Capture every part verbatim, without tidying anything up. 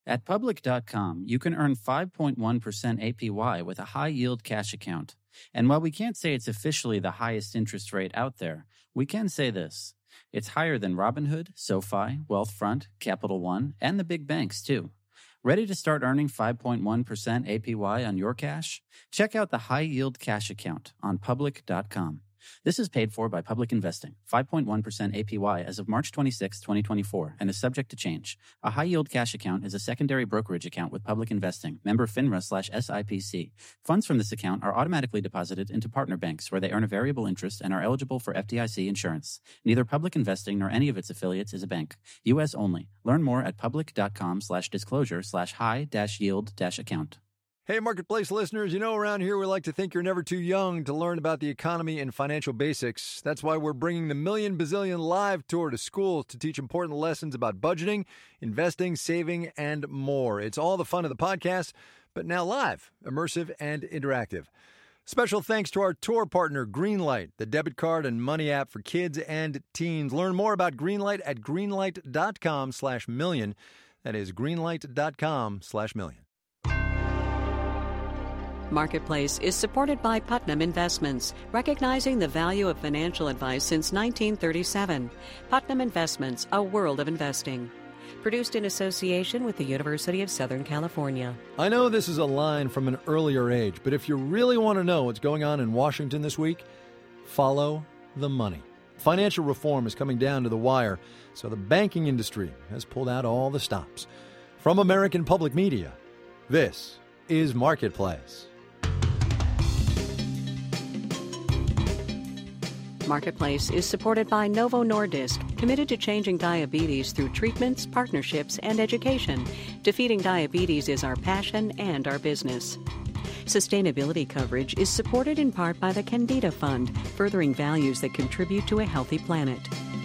At Public dot com, you can earn five point one percent A P Y with a high-yield cash account. And while we can't say it's officially the highest interest rate out there, we can say this. It's higher than Robinhood, SoFi, Wealthfront, Capital One, and the big banks, too. Ready to start earning five point one percent A P Y on your cash? Check out the high-yield cash account on Public dot com. This is paid for by Public Investing, five point one percent A P Y as of March twenty-sixth, twenty twenty-four, and is subject to change. A high-yield cash account is a secondary brokerage account with Public Investing, member FINRA slash S I P C. Funds from this account are automatically deposited into partner banks where they earn a variable interest and are eligible for F D I C insurance. Neither Public Investing nor any of its affiliates is a bank. U S only. Learn more at Public dot com slash disclosure slash high dash yield dash account. Hey, Marketplace listeners, you know around here we like to think you're never too young to learn about the economy and financial basics. That's why we're bringing the Million Bazillion Live Tour to schools to teach important lessons about budgeting, investing, saving, and more. It's all the fun of the podcast, but now live, immersive, and interactive. Special thanks to our tour partner, Greenlight, the debit card and money app for kids and teens. Learn more about Greenlight at greenlight dot com slash million. That is greenlight dot com slash million. Marketplace is supported by Putnam Investments, recognizing the value of financial advice since nineteen thirty-seven. Putnam Investments, a world of investing. Produced in association with the University of Southern California. I know this is a line from an earlier age, but if you really want to know what's going on in Washington this week, follow the money. Financial reform is coming down to the wire, so the banking industry has pulled out all the stops. From American Public Media, this is Marketplace. Marketplace is supported by Novo Nordisk, committed to changing diabetes through treatments, partnerships, and education. Defeating diabetes is our passion and our business. Sustainability coverage is supported in part by the Candida Fund, furthering values that contribute to a healthy planet.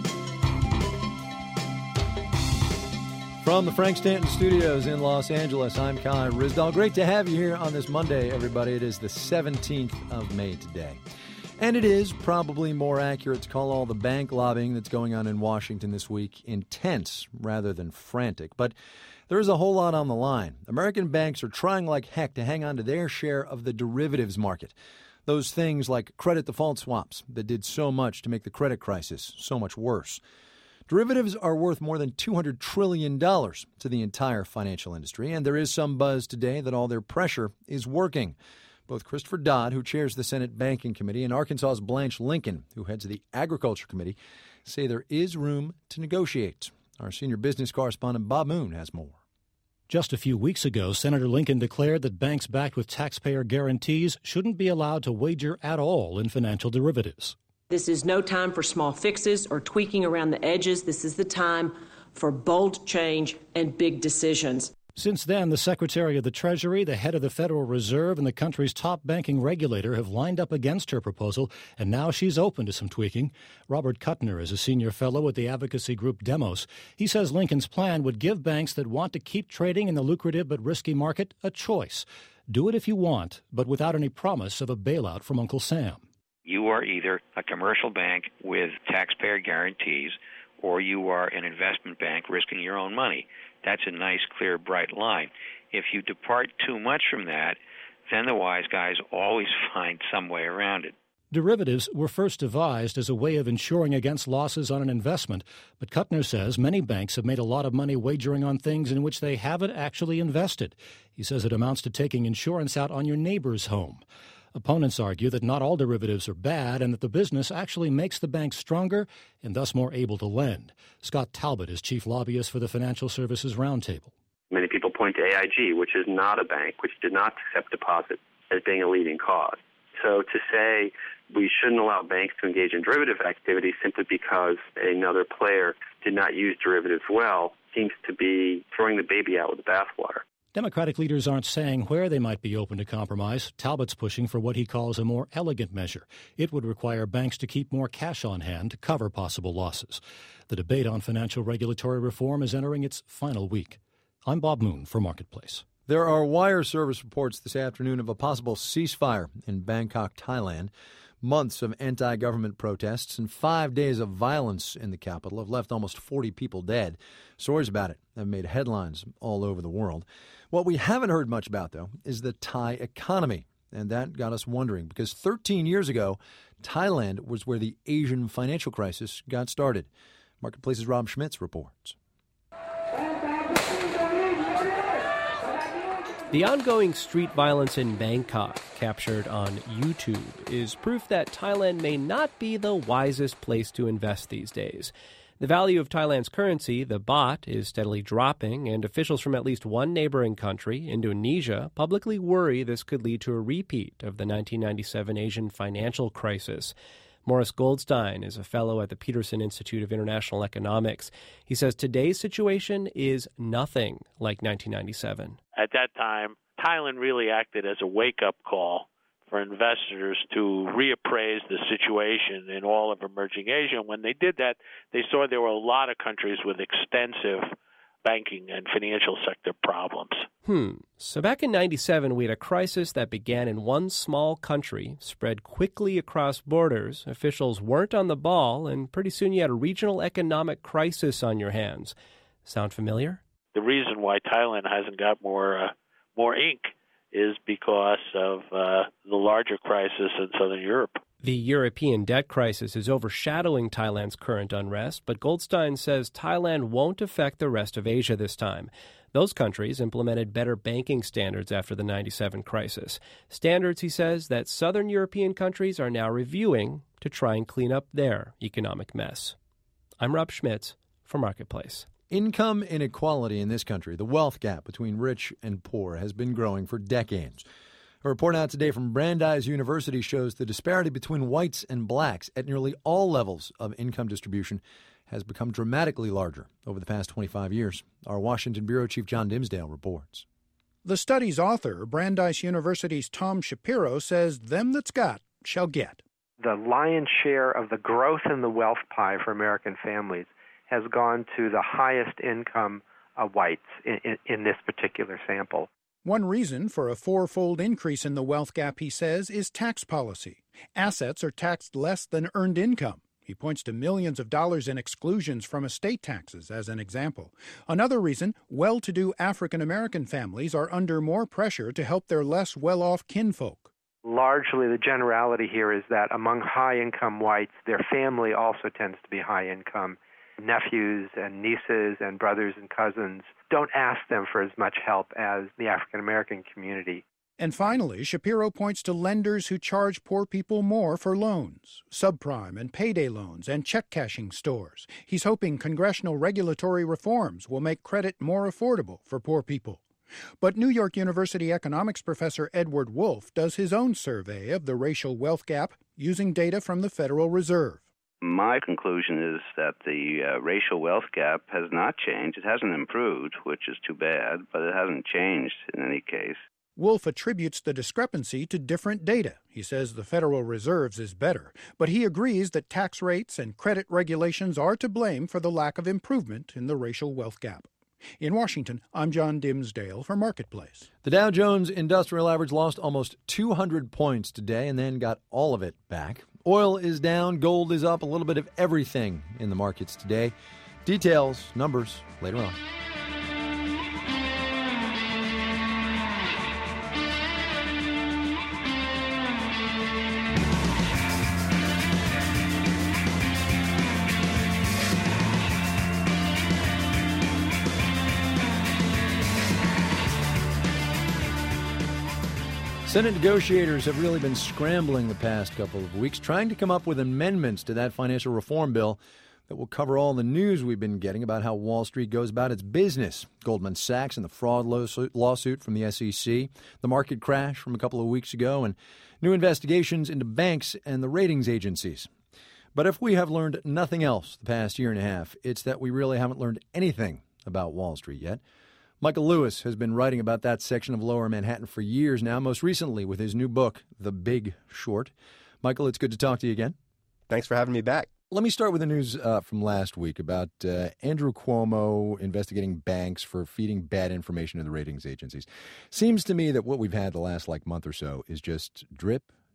From the Frank Stanton Studios in Los Angeles, I'm Kai Ryssdal. Great to have you here on this Monday, everybody. It is the seventeenth of May today. And it is probably more accurate to call all the bank lobbying that's going on in Washington this week intense rather than frantic. But there is a whole lot on the line. American banks are trying like heck to hang on to their share of the derivatives market. Those things like credit default swaps that did so much to make the credit crisis so much worse. Derivatives are worth more than two hundred trillion dollars to the entire financial industry, and there is some buzz today that all their pressure is working. Both Christopher Dodd, who chairs the Senate Banking Committee, and Arkansas's Blanche Lincoln, who heads the Agriculture Committee, say there is room to negotiate. Our senior business correspondent Bob Moon has more. Just a few weeks ago, Senator Lincoln declared that banks backed with taxpayer guarantees shouldn't be allowed to wager at all in financial derivatives. This is no time for small fixes or tweaking around the edges. This is the time for bold change and big decisions. Since then, the Secretary of the Treasury, the head of the Federal Reserve, and the country's top banking regulator have lined up against her proposal, and now she's open to some tweaking. Robert Kuttner is a senior fellow at the advocacy group Demos. He says Lincoln's plan would give banks that want to keep trading in the lucrative but risky market a choice. Do it if you want, but without any promise of a bailout from Uncle Sam. You are either a commercial bank with taxpayer guarantees, or you are an investment bank risking your own money. That's a nice, clear, bright line. If you depart too much from that, then the wise guys always find some way around it. Derivatives were first devised as a way of insuring against losses on an investment, but Kuttner says many banks have made a lot of money wagering on things in which they haven't actually invested. He says it amounts to taking insurance out on your neighbor's home. Opponents argue that not all derivatives are bad and that the business actually makes the bank stronger and thus more able to lend. Scott Talbot is chief lobbyist for the Financial Services Roundtable. Many people point to A I G, which is not a bank, which did not accept deposits, as being a leading cause. So to say we shouldn't allow banks to engage in derivative activity simply because another player did not use derivatives well seems to be throwing the baby out with the bathwater. Democratic leaders aren't saying where they might be open to compromise. Talbot's pushing for what he calls a more elegant measure. It would require banks to keep more cash on hand to cover possible losses. The debate on financial regulatory reform is entering its final week. I'm Bob Moon for Marketplace. There are wire service reports this afternoon of a possible ceasefire in Bangkok, Thailand. Months of anti-government protests and five days of violence in the capital have left almost forty people dead. Stories about it have made headlines all over the world. What we haven't heard much about, though, is the Thai economy. And that got us wondering, because thirteen years ago, Thailand was where the Asian financial crisis got started. Marketplace's Rob Schmitz reports. The ongoing street violence in Bangkok, captured on YouTube, is proof that Thailand may not be the wisest place to invest these days. The value of Thailand's currency, the baht, is steadily dropping, and officials from at least one neighboring country, Indonesia, publicly worry this could lead to a repeat of the nineteen ninety-seven Asian financial crisis. Morris Goldstein is a fellow at the Peterson Institute of International Economics. He says today's situation is nothing like nineteen ninety-seven. At that time, Thailand really acted as a wake-up call for investors to reappraise the situation in all of emerging Asia. And when they did that, they saw there were a lot of countries with extensive banking and financial sector problems. Hmm. So back in ninety-seven, we had a crisis that began in one small country, spread quickly across borders. Officials weren't on the ball, and pretty soon you had a regional economic crisis on your hands. Sound familiar? The reason why Thailand hasn't got more uh, more ink is because of uh, the larger crisis in Southern Europe. The European debt crisis is overshadowing Thailand's current unrest, but Goldstein says Thailand won't affect the rest of Asia this time. Those countries implemented better banking standards after the ninety-seven crisis. Standards, he says, that Southern European countries are now reviewing to try and clean up their economic mess. I'm Rob Schmitz for Marketplace. Income inequality in this country, the wealth gap between rich and poor, has been growing for decades. A report out today from Brandeis University shows the disparity between whites and blacks at nearly all levels of income distribution has become dramatically larger over the past twenty-five years. Our Washington Bureau Chief John Dimsdale reports. The study's author, Brandeis University's Tom Shapiro, says them that's got shall get. The lion's share of the growth in the wealth pie for American families has gone to the highest income uh, whites in, in, in this particular sample. One reason for a fourfold increase in the wealth gap, he says, is tax policy. Assets are taxed less than earned income. He points to millions of dollars in exclusions from estate taxes as an example. Another reason, well-to-do African-American families are under more pressure to help their less well-off kinfolk. Largely, the generality here is that among high-income whites, their family also tends to be high-income. Nephews and nieces and brothers and cousins don't ask them for as much help as the African-American community. And finally, Shapiro points to lenders who charge poor people more for loans, subprime and payday loans and check-cashing stores. He's hoping congressional regulatory reforms will make credit more affordable for poor people. But New York University economics professor Edward Wolf does his own survey of the racial wealth gap using data from the Federal Reserve. My conclusion is that the uh, racial wealth gap has not changed. It hasn't improved, which is too bad, but it hasn't changed in any case. Wolf attributes the discrepancy to different data. He says the Federal Reserve's is better, but he agrees that tax rates and credit regulations are to blame for the lack of improvement in the racial wealth gap. In Washington, I'm John Dimsdale for Marketplace. The Dow Jones Industrial Average lost almost two hundred points today and then got all of it back. Oil is down, gold is up, a little bit of everything in the markets today. Details, numbers, later on. Senate negotiators have really been scrambling the past couple of weeks, trying to come up with amendments to that financial reform bill that will cover all the news we've been getting about how Wall Street goes about its business. Goldman Sachs and the fraud lawsuit from the S E C, the market crash from a couple of weeks ago, and new investigations into banks and the ratings agencies. But if we have learned nothing else the past year and a half, it's that we really haven't learned anything about Wall Street yet. Michael Lewis has been writing about that section of Lower Manhattan for years now, most recently with his new book, The Big Short. Michael, it's good to talk to you again. Thanks for having me back. Let me start with the news uh, from last week about uh, Andrew Cuomo investigating banks for feeding bad information to the ratings agencies. Seems to me that what we've had the last like month or so is just drip,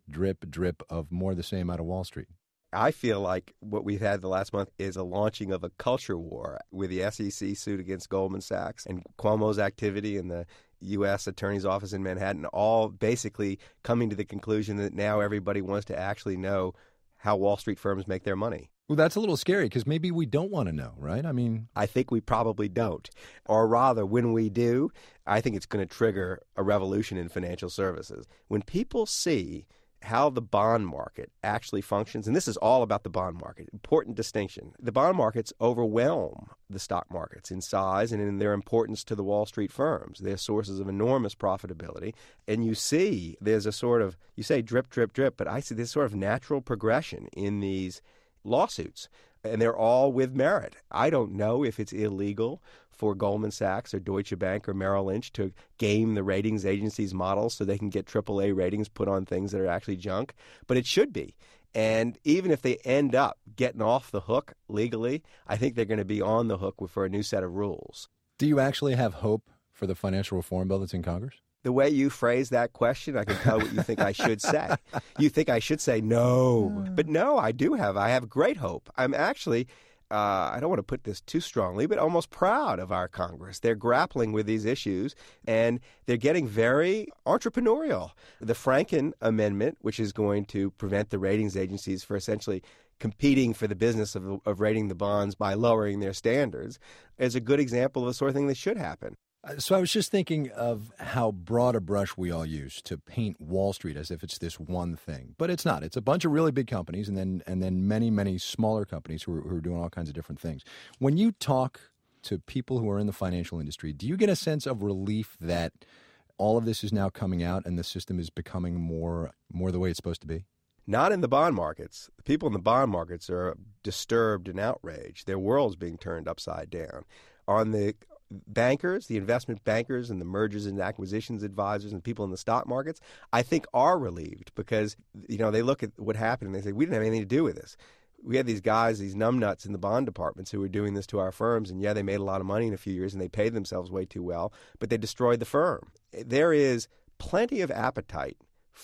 drip, drip of more of the same out of Wall Street? I feel like what we've had the last month is a launching of a culture war with the S E C suit against Goldman Sachs and Cuomo's activity in the U S Attorney's Office in Manhattan, all basically coming to the conclusion that now everybody wants to actually know how Wall Street firms make their money. Well, that's a little scary because maybe we don't want to know, right? I mean, I think we probably don't. Or rather, when we do, I think it's going to trigger a revolution in financial services. When people see how the bond market actually functions, and this is all about the bond market, important distinction. The bond markets overwhelm the stock markets in size and in their importance to the Wall Street firms. They're sources of enormous profitability. And you see there's a sort of, you say drip, drip, drip, but I see this sort of natural progression in these lawsuits. And they're all with merit. I don't know if it's illegal for Goldman Sachs or Deutsche Bank or Merrill Lynch to game the ratings agencies' models so they can get triple A ratings put on things that are actually junk, but it should be. And even if they end up getting off the hook legally, I think they're going to be on the hook for a new set of rules. Do you actually have hope for the financial reform bill that's in Congress? The way you phrase that question, I can tell what you think I should say. You think I should say no. But no, I do have. I have great hope. I'm actually, uh, I don't want to put this too strongly, but almost proud of our Congress. They're grappling with these issues, and they're getting very entrepreneurial. The Franken Amendment, which is going to prevent the ratings agencies for essentially competing for the business of, of rating the bonds by lowering their standards, is a good example of the sort of thing that should happen. So I was just thinking of how broad a brush we all use to paint Wall Street as if it's this one thing. But it's not. It's a bunch of really big companies and then and then many, many smaller companies who are, who are doing all kinds of different things. When you talk to people who are in the financial industry, do you get a sense of relief that all of this is now coming out and the system is becoming more more the way it's supposed to be? Not in the bond markets. The people in the bond markets are disturbed and outraged. Their world's being turned upside down. On the bankers, the investment bankers and the mergers and acquisitions advisors and people in the stock markets, I think are relieved because, you know, they look at what happened and they say, we didn't have anything to do with this. We had these guys, these numbnuts in the bond departments who were doing this to our firms, and yeah, they made a lot of money in a few years and they paid themselves way too well, but they destroyed the firm. There is plenty of appetite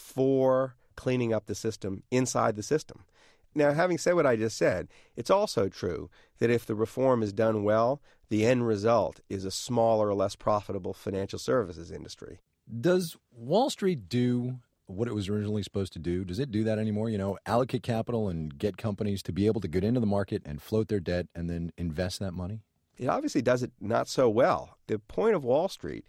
for cleaning up the system inside the system. Now, having said what I just said, it's also true that if the reform is done well, the end result is a smaller, less profitable financial services industry. Does Wall Street do what it was originally supposed to do? Does it do that anymore? You know, allocate capital and get companies to be able to get into the market and float their debt and then invest that money? It obviously does it not so well. The point of Wall Street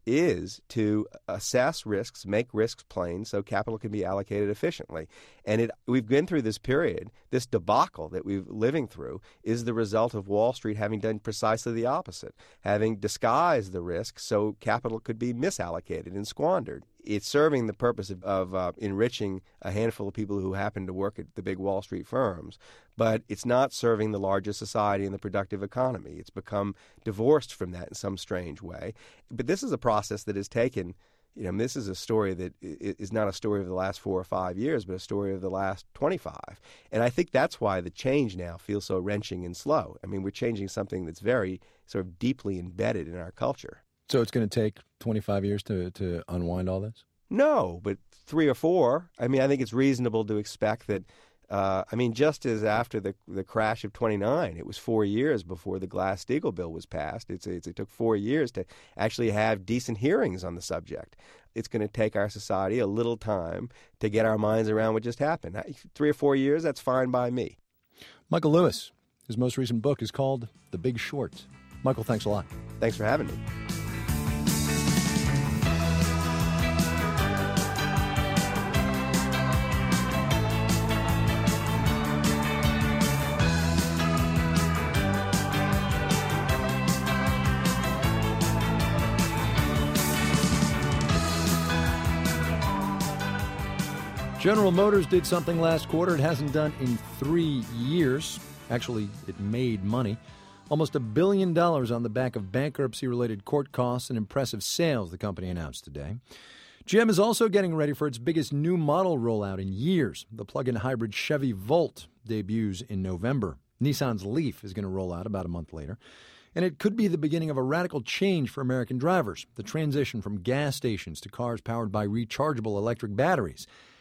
is to assess risks, make risks plain so capital can be allocated efficiently. And it, we've been through this period, this debacle that we're living through is the result of Wall Street having done precisely the opposite, having disguised the risk so capital could be misallocated and squandered. It's serving the purpose of, of uh, enriching a handful of people who happen to work at the big Wall Street firms, but it's not serving the larger society and the productive economy. It's become divorced from that in some strange way. But this is a process that has taken, you know, this is a story that is not a story of the last four or five years, but a story of the last twenty-five. And I think that's why the change now feels so wrenching and slow. I mean, we're changing something that's very sort of deeply embedded in our culture. So it's going to take twenty-five years to, to unwind all this? No, but three or four. I mean, I think it's reasonable to expect that, uh, I mean, just as after the the crash of twenty-nine, it was four years before the Glass-Steagall bill was passed. It's, it's, it took four years to actually have decent hearings on the subject. It's going to take our society a little time to get our minds around what just happened. Three or four years, that's fine by me. Michael Lewis, his most recent book is called The Big Short. Michael, thanks a lot. Thanks for having me. General Motors did something last quarter it hasn't done in three years. Actually, it made money. Almost a billion dollars on the back of bankruptcy-related court costs and impressive sales, the company announced today. G M is also getting ready for its biggest new model rollout in years. The plug-in hybrid Chevy Volt debuts in November. Nissan's Leaf is going to roll out about a month later. And it could be the beginning of a radical change for American drivers, the transition from gas stations to cars powered by rechargeable electric batteries.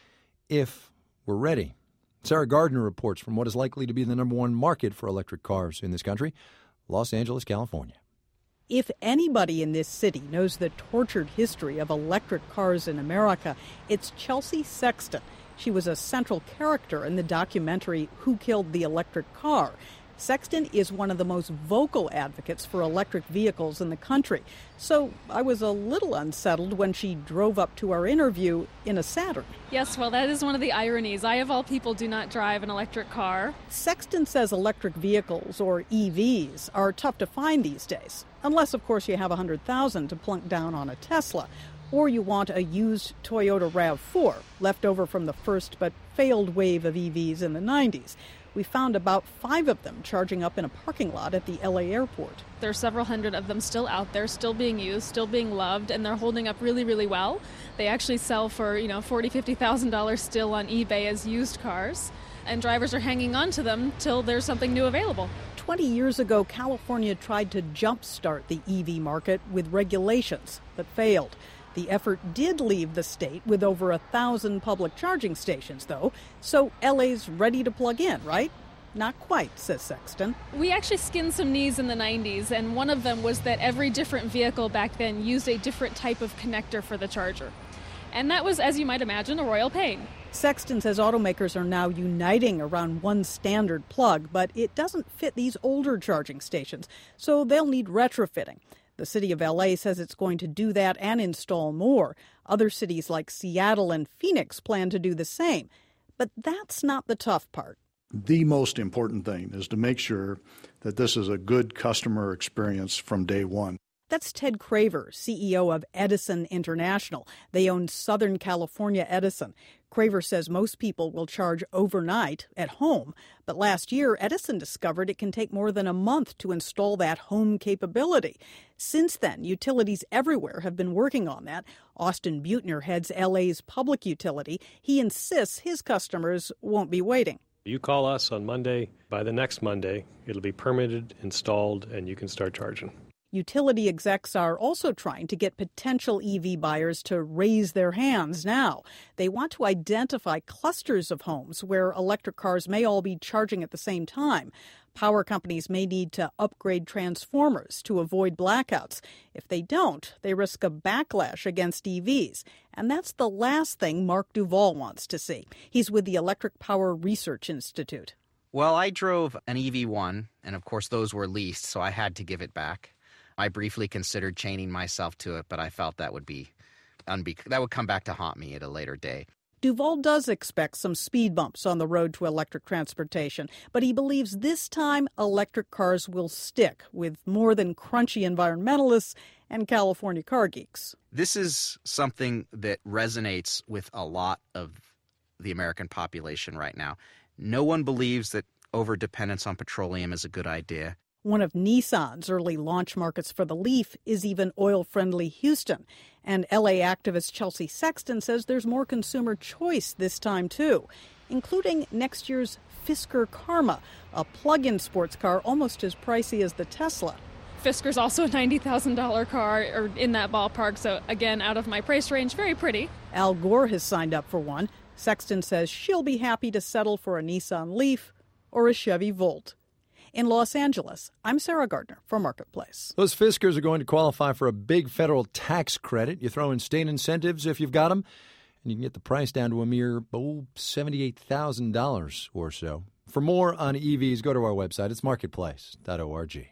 if we're ready. Sarah Gardner reports from what is likely to be the number one market for electric cars in this country, Los Angeles, California. If anybody in this city knows the tortured history of electric cars in America, it's Chelsea Sexton. She was a central character in the documentary Who Killed the Electric Car? Sexton is one of the most vocal advocates for electric vehicles in the country. So I was a little unsettled when she drove up to our interview in a Saturn. Yes, well, that is one of the ironies. I, of all people, do not drive an electric car. Sexton says electric vehicles, or E Vs, are tough to find these days. Unless, of course, you have one hundred thousand dollars to plunk down on a Tesla. Or you want a used Toyota RAV four, left over from the first but failed wave of E Vs in the nineties. We found about five of them charging up in a parking lot at the L A airport. There are several hundred of them still out there, still being used, still being loved, and they're holding up really, really well. They actually sell for, you know, forty thousand dollars, fifty thousand dollars still on eBay as used cars, and drivers are hanging on to them till there's something new available. twenty years ago, California tried to jumpstart the E V market with regulations, but failed. The effort did leave the state with over a thousand public charging stations, though, so L A's ready to plug in, right? Not quite, says Sexton. We actually skinned some knees in the nineties, and one of them was that every different vehicle back then used a different type of connector for the charger. And that was, as you might imagine, a royal pain. Sexton says automakers are now uniting around one standard plug, but it doesn't fit these older charging stations, so they'll need retrofitting. The city of L A says it's going to do that and install more. Other cities like Seattle and Phoenix plan to do the same. But that's not the tough part. The most important thing is to make sure that this is a good customer experience from day one. That's Ted Craver, C E O of Edison International. They own Southern California Edison. Craver says most people will charge overnight at home, but last year Edison discovered it can take more than a month to install that home capability. Since then, utilities everywhere have been working on that. Austin Butner heads L A's public utility. He insists his customers won't be waiting. You call us on Monday, by the next Monday, it'll be permitted, installed, and you can start charging. Utility execs are also trying to get potential E V buyers to raise their hands now. They want to identify clusters of homes where electric cars may all be charging at the same time. Power companies may need to upgrade transformers to avoid blackouts. If they don't, they risk a backlash against E Vs. And that's the last thing Mark Duvall wants to see. He's with the Electric Power Research Institute. Well, I drove an E V one, and of course those were leased, so I had to give it back. I briefly considered chaining myself to it, but I felt that would be unbe- that would come back to haunt me at a later day. Duvall does expect some speed bumps on the road to electric transportation, but he believes this time electric cars will stick with more than crunchy environmentalists and California car geeks. This is something that resonates with a lot of the American population right now. No one believes that overdependence on petroleum is a good idea. One of Nissan's early launch markets for the Leaf is even oil-friendly Houston. And L A activist Chelsea Sexton says there's more consumer choice this time, too, including next year's Fisker Karma, a plug-in sports car almost as pricey as the Tesla. Fisker's also a ninety thousand dollars car, or in that ballpark, so again, out of my price range, very pretty. Al Gore has signed up for one. Sexton says she'll be happy to settle for a Nissan Leaf or a Chevy Volt. In Los Angeles, I'm Sarah Gardner for Marketplace. Those Fiskers are going to qualify for a big federal tax credit. You throw in state incentives if you've got them, and you can get the price down to a mere oh, seventy-eight thousand dollars or so. For more on E Vs, go to our website. It's marketplace dot org.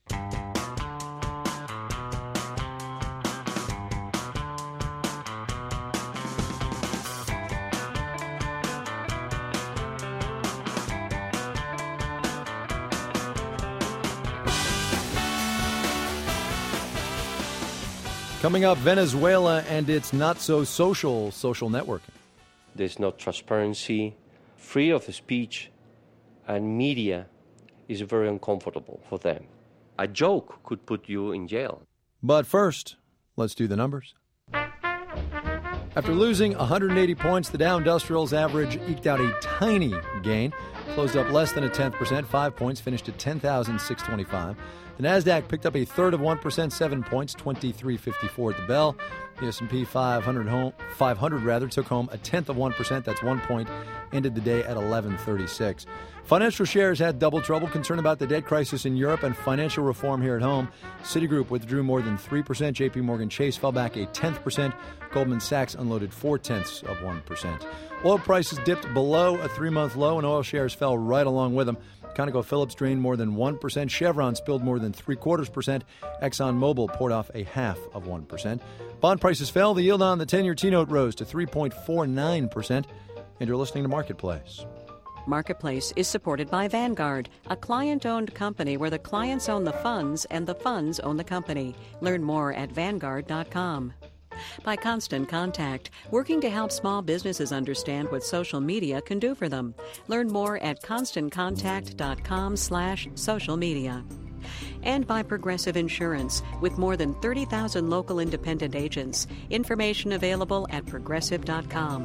Coming up, Venezuela and its not-so-social social networking. There's no transparency. Freedom of speech and media is very uncomfortable for them. A joke could put you in jail. But first, let's do the numbers. After losing one hundred eighty points, the Dow Industrials average eked out a tiny gain. Closed up less than a tenth percent, five points, finished at ten thousand six hundred twenty-five. The Nasdaq picked up a third of one percent, seven points, twenty-three fifty-four at the bell. The S and P five hundred, home, five hundred rather, took home a tenth of one percent, that's one point, ended the day at eleven thirty-six. Financial shares had double trouble, concerned about the debt crisis in Europe and financial reform here at home. Citigroup withdrew more than three percent. J P Morgan Chase fell back a tenth percent. Goldman Sachs unloaded four-tenths of one percent. Oil prices dipped below a three-month low, and oil shares fell right along with them. ConocoPhillips drained more than one percent. Chevron spilled more than three-quarters percent. ExxonMobil poured off a half of one percent. Bond prices fell. The yield on the ten-year T-note rose to three point four nine percent. And you're listening to Marketplace. Marketplace is supported by Vanguard, a client-owned company where the clients own the funds and the funds own the company. Learn more at Vanguard dot com. By Constant Contact, working to help small businesses understand what social media can do for them. Learn more at constant contact dot com slash social media. And by Progressive Insurance, with more than thirty thousand local independent agents. Information available at progressive dot com.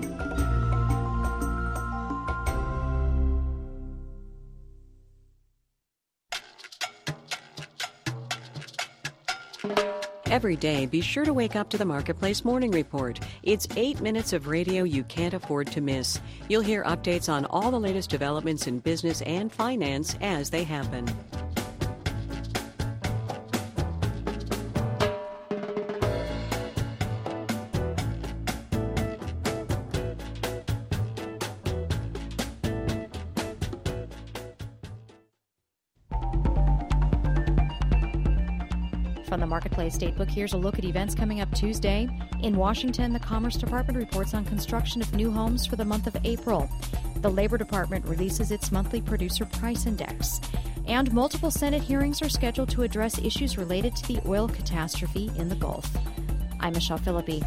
Every day, be sure to wake up to the Marketplace Morning Report. It's eight minutes of radio you can't afford to miss. You'll hear updates on all the latest developments in business and finance as they happen. From the Marketplace Datebook, here's a look at events coming up Tuesday. In Washington, the Commerce Department reports on construction of new homes for the month of April. The Labor Department releases its monthly Producer Price Index. And multiple Senate hearings are scheduled to address issues related to the oil catastrophe in the Gulf. I'm Michelle Philippi.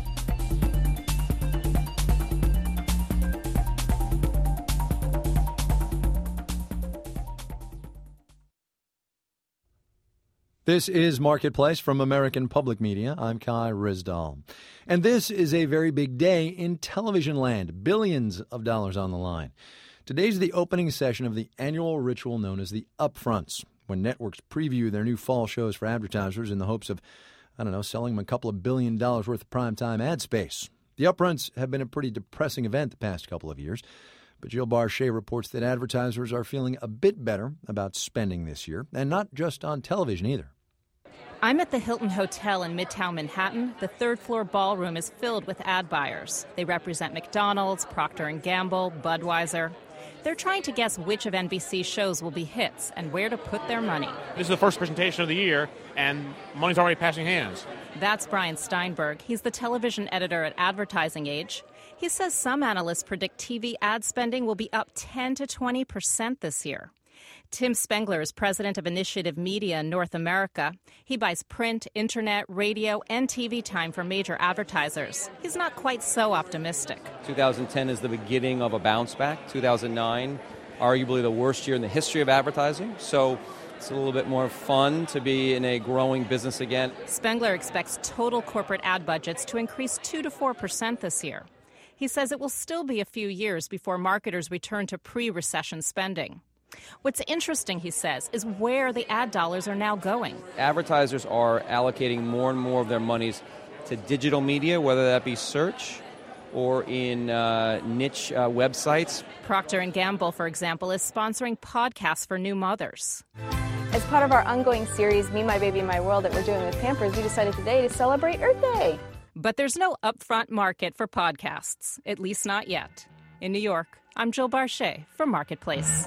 This is Marketplace from American Public Media. I'm Kai Ryssdal. And this is a very big day in television land. Billions of dollars on the line. Today's the opening session of the annual ritual known as the Upfronts, when networks preview their new fall shows for advertisers in the hopes of, I don't know, selling them a couple of billion dollars worth of primetime ad space. The Upfronts have been a pretty depressing event the past couple of years. But Jill Barchet reports that advertisers are feeling a bit better about spending this year, and not just on television either. I'm at the Hilton Hotel in Midtown Manhattan. The third-floor ballroom is filled with ad buyers. They represent McDonald's, Procter and Gamble, Budweiser. They're trying to guess which of N B C's shows will be hits and where to put their money. This is the first presentation of the year, and money's already passing hands. That's Brian Steinberg. He's the television editor at Advertising Age. He says some analysts predict T V ad spending will be up ten to twenty percent this year. Tim Spengler is president of Initiative Media in North America. He buys print, internet, radio, and T V time for major advertisers. He's not quite so optimistic. two thousand ten is the beginning of a bounce back. two thousand nine, arguably the worst year in the history of advertising. So it's a little bit more fun to be in a growing business again. Spengler expects total corporate ad budgets to increase two to four percent this year. He says it will still be a few years before marketers return to pre-recession spending. What's interesting, he says, is where the ad dollars are now going. Advertisers are allocating more and more of their monies to digital media, whether that be search or in uh, niche uh, websites. Procter and Gamble, for example, is sponsoring podcasts for new mothers. As part of our ongoing series, Me, My Baby, My World, that we're doing with Pampers, we decided today to celebrate Earth Day. But there's no upfront market for podcasts, at least not yet. In New York, I'm Jill Barchet for Marketplace.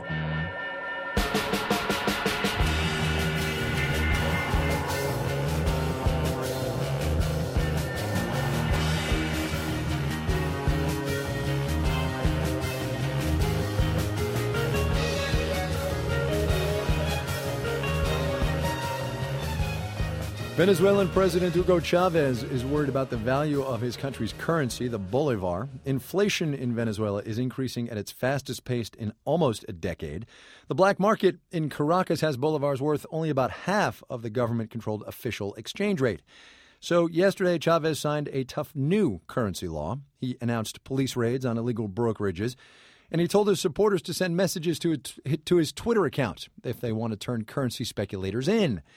Venezuelan President Hugo Chavez is worried about the value of his country's currency, the bolivar. Inflation in Venezuela is increasing at its fastest pace in almost a decade. The black market in Caracas has bolivars worth only about half of the government-controlled official exchange rate. So yesterday, Chavez signed a tough new currency law. He announced police raids on illegal brokerages, and he told his supporters to send messages to, to his Twitter account if they want to turn currency speculators in.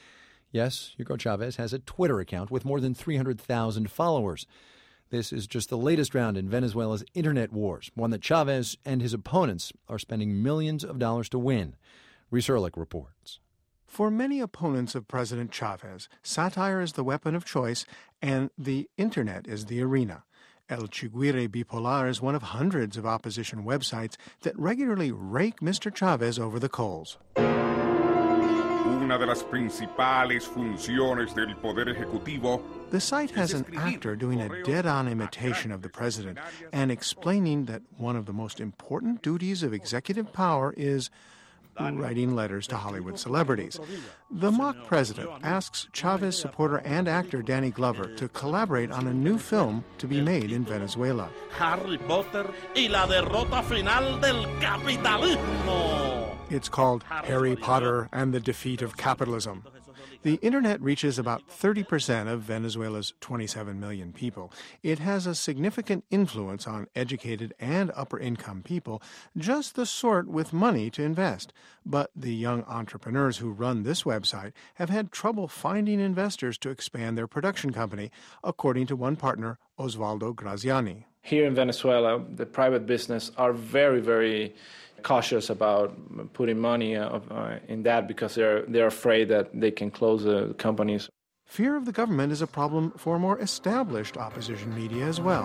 Yes, Hugo Chavez has a Twitter account with more than three hundred thousand followers. This is just the latest round in Venezuela's internet wars, one that Chavez and his opponents are spending millions of dollars to win. Reese Erlich reports. For many opponents of President Chavez, satire is the weapon of choice and the internet is the arena. El Chiguire Bipolar is one of hundreds of opposition websites that regularly rake Mister Chavez over the coals. Una de las principales funciones del Poder Ejecutivo. The site has an actor doing a dead-on imitation of the president and explaining that one of the most important duties of executive power is writing letters to Hollywood celebrities. The mock president asks Chavez supporter and actor Danny Glover to collaborate on a new film to be made in Venezuela. Harry Potter y la derrota final del capitalismo. It's called Harry Potter and the Defeat of Capitalism. The internet reaches about thirty percent of Venezuela's twenty-seven million people. It has a significant influence on educated and upper-income people, just the sort with money to invest. But the young entrepreneurs who run this website have had trouble finding investors to expand their production company, according to one partner, Osvaldo Graziani. Here in Venezuela, the private business are very, very cautious about putting money uh, in that because they're they're afraid that they can close the companies. Fear of the government is a problem for more established opposition media as well.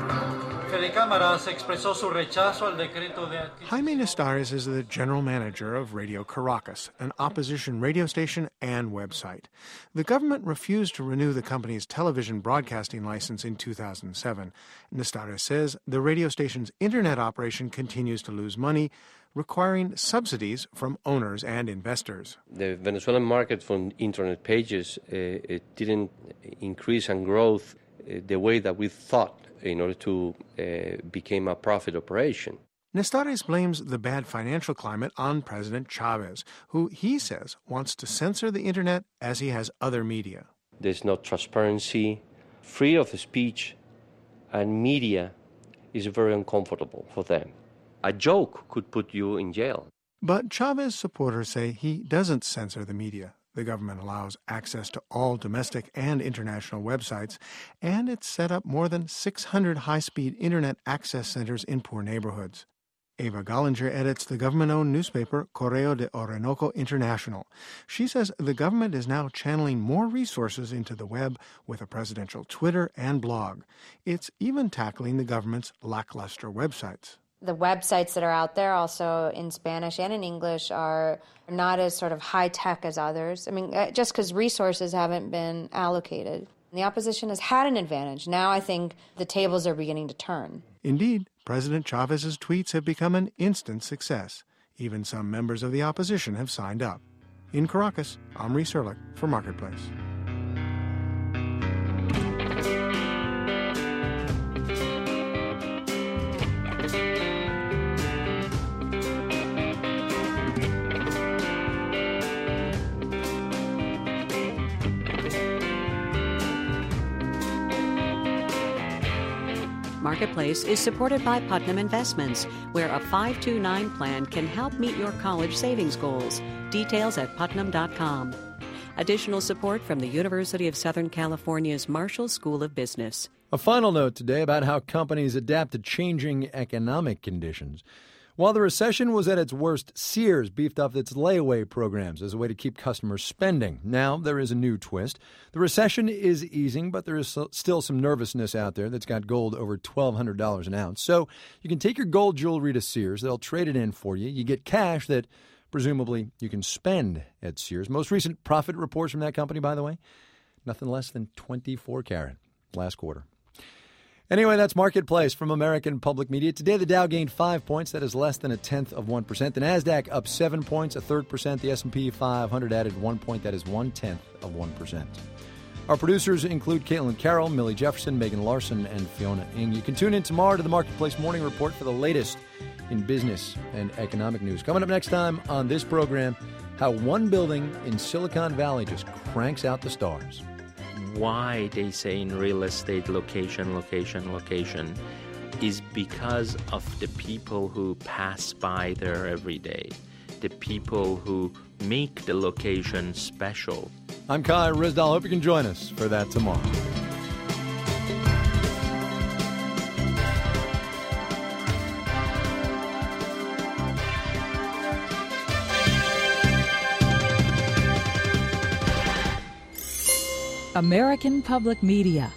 Jaime Nestares is the general manager of Radio Caracas, an opposition radio station and website. The government refused to renew the company's television broadcasting license in two thousand seven. Nestares says the radio station's internet operation continues to lose money, requiring subsidies from owners and investors. The Venezuelan market for internet pages uh, it didn't increase and grow uh, the way that we thought in order to uh, become a profit operation. Nestares blames the bad financial climate on President Chavez, who he says wants to censor the internet as he has other media. There's no transparency, freedom of speech, and media is very uncomfortable for them. A joke could put you in jail. But Chavez supporters say he doesn't censor the media. The government allows access to all domestic and international websites, and it's set up more than six hundred high-speed internet access centers in poor neighborhoods. Eva Gollinger edits the government-owned newspaper Correo de Orinoco International. She says the government is now channeling more resources into the web with a presidential Twitter and blog. It's even tackling the government's lackluster websites. The websites that are out there, also in Spanish and in English, are not as sort of high-tech as others. I mean, just because resources haven't been allocated. The opposition has had an advantage. Now I think the tables are beginning to turn. Indeed, President Chavez's tweets have become an instant success. Even some members of the opposition have signed up. In Caracas, I'm Reese Erlich for Marketplace. Marketplace is supported by Putnam Investments, where a five two nine plan can help meet your college savings goals. Details at putnam dot com. Additional support from the University of Southern California's Marshall School of Business. A final note today about how companies adapt to changing economic conditions. While the recession was at its worst, Sears beefed up its layaway programs as a way to keep customers spending. Now there is a new twist. The recession is easing, but there is still some nervousness out there that's got gold over twelve hundred dollars an ounce. So you can take your gold jewelry to Sears. They'll trade it in for you. You get cash that presumably you can spend at Sears. Most recent profit reports from that company, by the way, nothing less than twenty-four carat last quarter. Anyway, that's Marketplace from American Public Media. Today, the Dow gained five points. That is less than a tenth of one percent. The NASDAQ up seven points, a third percent. The S and P five hundred added one point. That is one-tenth of one percent. Our producers include Caitlin Carroll, Millie Jefferson, Megan Larson, and Fiona Ng. You can tune in tomorrow to the Marketplace Morning Report for the latest in business and economic news. Coming up next time on this program, how one building in Silicon Valley just cranks out the stars. Why they say in real estate location, location, location is because of the people who pass by there every day, the people who make the location special. I'm Kai Ryssdal. Hope you can join us for that tomorrow. American Public Media.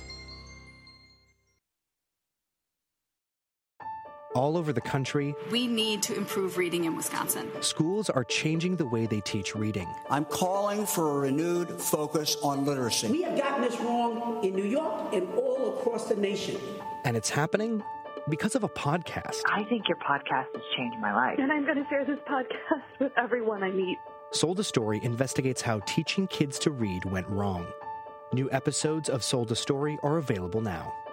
All over the country, we need to improve reading in Wisconsin. Schools are changing the way they teach reading. I'm calling for a renewed focus on literacy. We have gotten this wrong in New York and all across the nation. And it's happening because of a podcast. I think your podcast has changed my life. And I'm going to share this podcast with everyone I meet. Sold a Story investigates how teaching kids to read went wrong. New episodes of Sold a Story are available now.